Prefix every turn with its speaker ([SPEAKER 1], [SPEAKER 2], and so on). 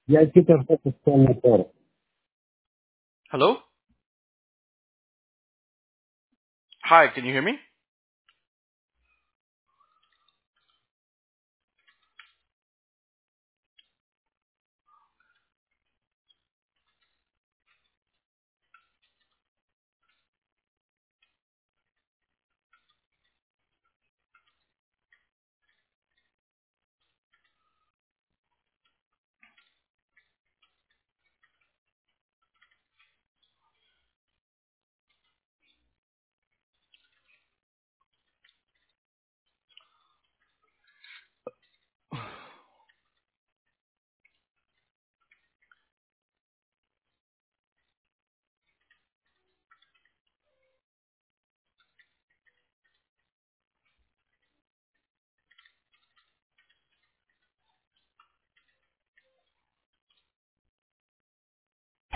[SPEAKER 1] Ya hay que tratar de estar mejor.
[SPEAKER 2] Hello? Hi, can you hear me?